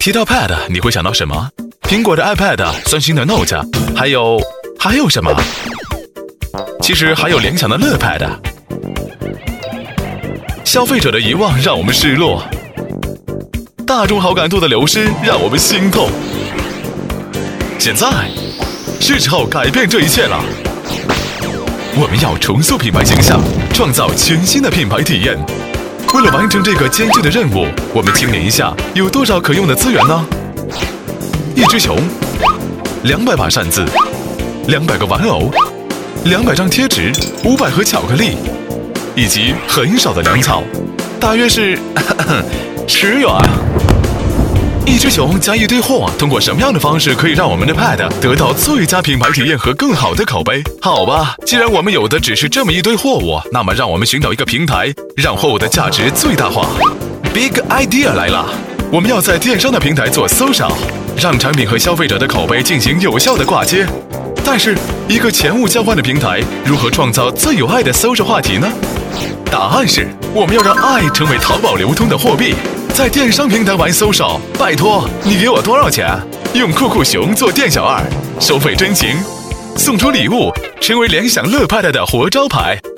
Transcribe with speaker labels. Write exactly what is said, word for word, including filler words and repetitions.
Speaker 1: 提到 Pad， 你会想到什么？苹果的 iPad， 三星的 Note， 还有还有什么？其实还有联想的乐 Pad。消费者的遗忘让我们失落，大众好感度的流失让我们心痛。现在是时候改变这一切了。我们要重塑品牌形象，创造全新的品牌体验。为了完成这个艰巨的任务，我们清点一下有多少可用的资源呢？一只熊，两百把扇子，两百个玩偶，两百张贴纸，五百盒巧克力，以及很少的粮草，大约是十元。一只熊加一堆货，通过什么样的方式可以让我们的 Pad 得到最佳品牌体验和更好的口碑？好吧，既然我们有的只是这么一堆货物，那么让我们寻找一个平台，让货物的价值最大化。Big idea 来了，我们要在电商的平台做搜索，让产品和消费者的口碑进行有效的挂接。但是，一个钱物交换的平台，如何创造最有爱的搜索话题呢？答案是，我们要让爱成为淘宝流通的货币。在电商平台玩搜索，拜托，你给我多少钱？用酷酷熊做店小二，收费真情，送出礼物，成为联想乐 Pad 的活招牌。